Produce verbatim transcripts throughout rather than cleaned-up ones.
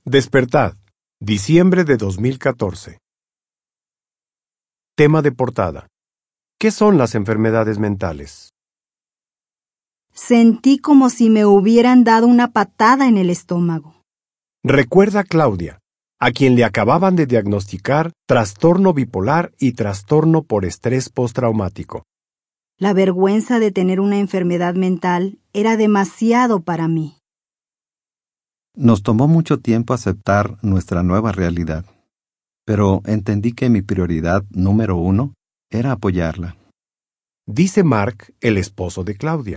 Despertad, diciembre de dos mil catorce. Tema de portada. ¿Qué son las enfermedades mentales? Sentí como si me hubieran dado una patada en el estómago. Recuerda a Claudia, a quien le acababan de diagnosticar trastorno bipolar y trastorno por estrés postraumático. La vergüenza de tener una enfermedad mental era demasiado para mí. Nos tomó mucho tiempo aceptar nuestra nueva realidad, pero entendí que mi prioridad número uno era apoyarla. Dice Mark, el esposo de Claudia.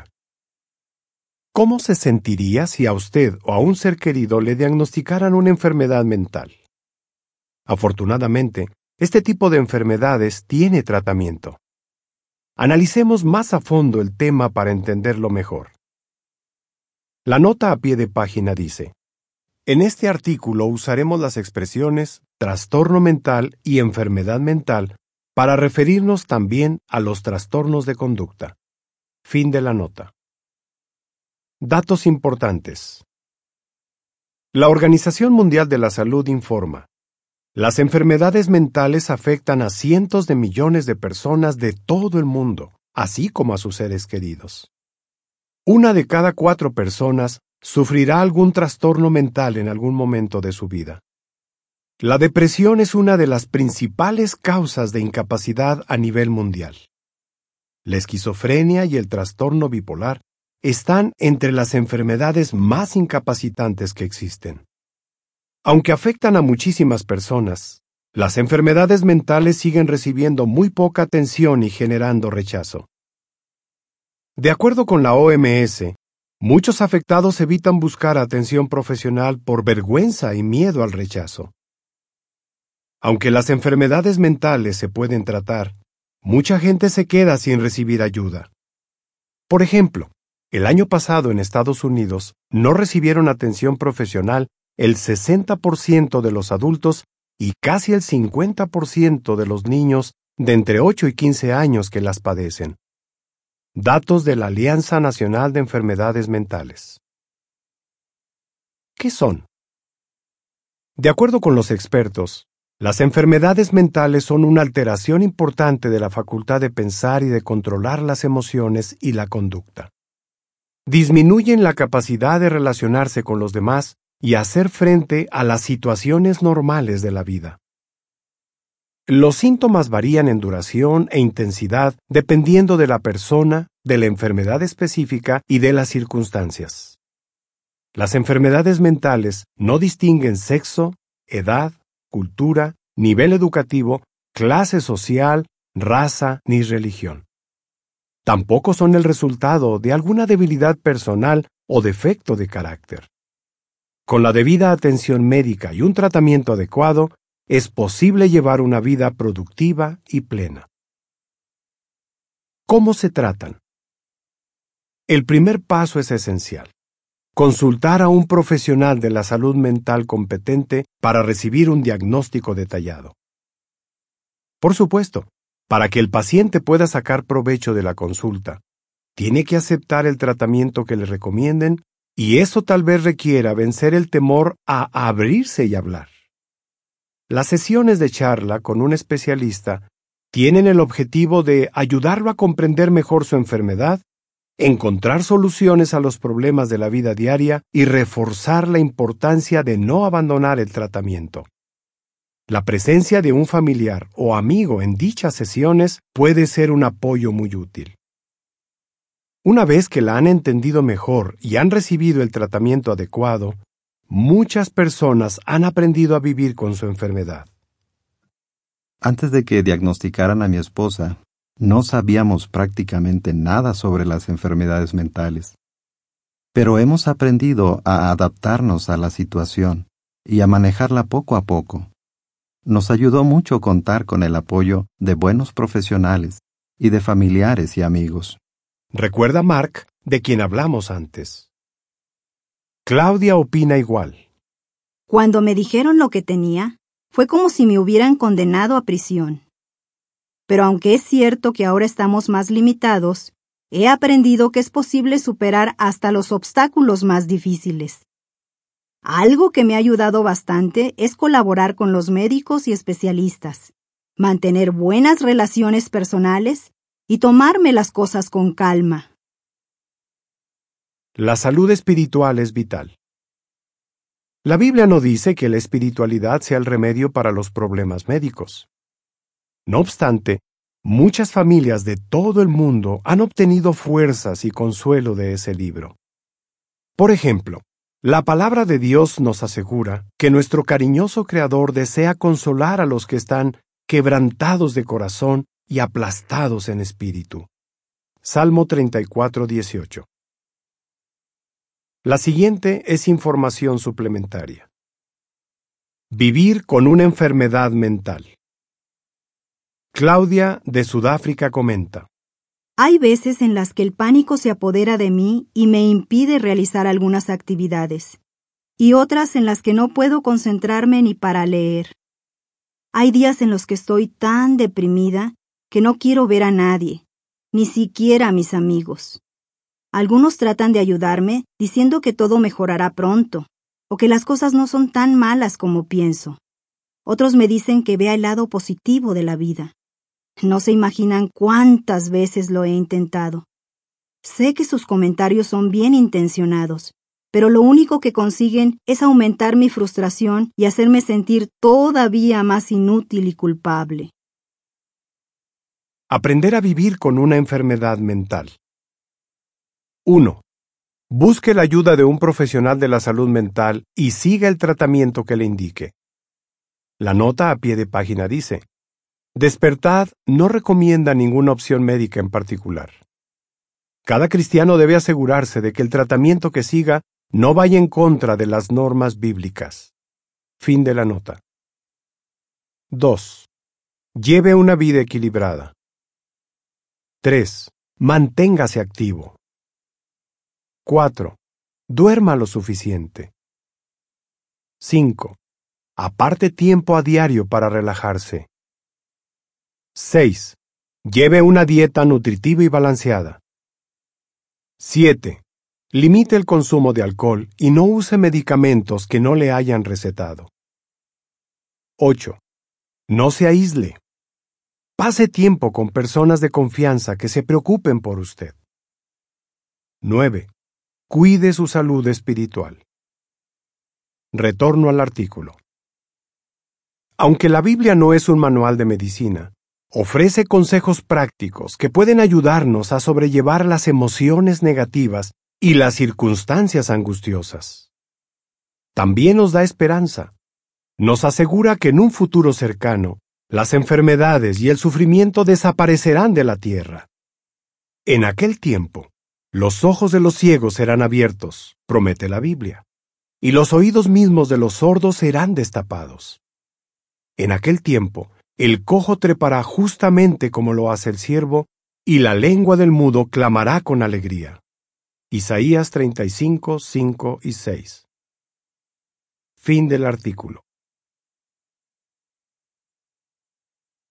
¿Cómo se sentiría si a usted o a un ser querido le diagnosticaran una enfermedad mental? Afortunadamente, este tipo de enfermedades tiene tratamiento. Analicemos más a fondo el tema para entenderlo mejor. La nota a pie de página dice: en este artículo usaremos las expresiones trastorno mental y enfermedad mental para referirnos también a los trastornos de conducta. Fin de la nota. Datos importantes. La Organización Mundial de la Salud informa: las enfermedades mentales afectan a cientos de millones de personas de todo el mundo, así como a sus seres queridos. Una de cada cuatro personas sufrirá algún trastorno mental en algún momento de su vida. La depresión es una de las principales causas de incapacidad a nivel mundial. La esquizofrenia y el trastorno bipolar están entre las enfermedades más incapacitantes que existen. Aunque afectan a muchísimas personas, las enfermedades mentales siguen recibiendo muy poca atención y generando rechazo. De acuerdo con la O M S, muchos afectados evitan buscar atención profesional por vergüenza y miedo al rechazo. Aunque las enfermedades mentales se pueden tratar, mucha gente se queda sin recibir ayuda. Por ejemplo, el año pasado en Estados Unidos no recibieron atención profesional el sesenta por ciento de los adultos y casi el cincuenta por ciento de los niños de entre ocho y quince años que las padecen. Datos de la Alianza Nacional de Enfermedades Mentales. ¿Qué son? De acuerdo con los expertos, las enfermedades mentales son una alteración importante de la facultad de pensar y de controlar las emociones y la conducta. Disminuyen la capacidad de relacionarse con los demás y hacer frente a las situaciones normales de la vida. Los síntomas varían en duración e intensidad dependiendo de la persona, de la enfermedad específica y de las circunstancias. Las enfermedades mentales no distinguen sexo, edad, cultura, nivel educativo, clase social, raza ni religión. Tampoco son el resultado de alguna debilidad personal o defecto de carácter. Con la debida atención médica y un tratamiento adecuado, es posible llevar una vida productiva y plena. ¿Cómo se tratan? El primer paso es esencial: consultar a un profesional de la salud mental competente para recibir un diagnóstico detallado. Por supuesto, para que el paciente pueda sacar provecho de la consulta, tiene que aceptar el tratamiento que le recomienden, y eso tal vez requiera vencer el temor a abrirse y hablar. Las sesiones de charla con un especialista tienen el objetivo de ayudarlo a comprender mejor su enfermedad, encontrar soluciones a los problemas de la vida diaria y reforzar la importancia de no abandonar el tratamiento. La presencia de un familiar o amigo en dichas sesiones puede ser un apoyo muy útil. Una vez que la han entendido mejor y han recibido el tratamiento adecuado, muchas personas han aprendido a vivir con su enfermedad. Antes de que diagnosticaran a mi esposa, no sabíamos prácticamente nada sobre las enfermedades mentales. Pero hemos aprendido a adaptarnos a la situación y a manejarla poco a poco. Nos ayudó mucho contar con el apoyo de buenos profesionales y de familiares y amigos. Recuerda a Mark, de quien hablamos antes. Claudia opina igual. Cuando me dijeron lo que tenía, fue como si me hubieran condenado a prisión. Pero aunque es cierto que ahora estamos más limitados, he aprendido que es posible superar hasta los obstáculos más difíciles. Algo que me ha ayudado bastante es colaborar con los médicos y especialistas, mantener buenas relaciones personales y tomarme las cosas con calma. La salud espiritual es vital. La Biblia no dice que la espiritualidad sea el remedio para los problemas médicos. No obstante, muchas familias de todo el mundo han obtenido fuerzas y consuelo de ese libro. Por ejemplo, la palabra de Dios nos asegura que nuestro cariñoso Creador desea consolar a los que están quebrantados de corazón y aplastados en espíritu. Salmo treinta y cuatro, dieciocho. La siguiente es información suplementaria. Vivir con una enfermedad mental. Claudia de Sudáfrica comenta: Hay veces en las que el pánico se apodera de mí y me impide realizar algunas actividades, y otras en las que no puedo concentrarme ni para leer. Hay días en los que estoy tan deprimida que no quiero ver a nadie, ni siquiera a mis amigos. Algunos tratan de ayudarme diciendo que todo mejorará pronto, o que las cosas no son tan malas como pienso. Otros me dicen que vea el lado positivo de la vida. No se imaginan cuántas veces lo he intentado. Sé que sus comentarios son bien intencionados, pero lo único que consiguen es aumentar mi frustración y hacerme sentir todavía más inútil y culpable. Aprender a vivir con una enfermedad mental. uno. Busque la ayuda de un profesional de la salud mental y siga el tratamiento que le indique. La nota a pie de página dice: Despertad no recomienda ninguna opción médica en particular. Cada cristiano debe asegurarse de que el tratamiento que siga no vaya en contra de las normas bíblicas. Fin de la nota. dos. Lleve una vida equilibrada. tres. Manténgase activo. cuatro. Duerma lo suficiente. cinco. Aparte tiempo a diario para relajarse. seis. Lleve una dieta nutritiva y balanceada. siete. Limite el consumo de alcohol y no use medicamentos que no le hayan recetado. ocho. No se aísle. Pase tiempo con personas de confianza que se preocupen por usted. nueve. Cuide su salud espiritual. Retorno al artículo. Aunque la Biblia no es un manual de medicina, ofrece consejos prácticos que pueden ayudarnos a sobrellevar las emociones negativas y las circunstancias angustiosas. También nos da esperanza. Nos asegura que en un futuro cercano, las enfermedades y el sufrimiento desaparecerán de la tierra. En aquel tiempo, los ojos de los ciegos serán abiertos, promete la Biblia, y los oídos mismos de los sordos serán destapados. En aquel tiempo, el cojo trepará justamente como lo hace el ciervo, y la lengua del mudo clamará con alegría. Isaías treinta y cinco, cinco y seis. Fin del artículo.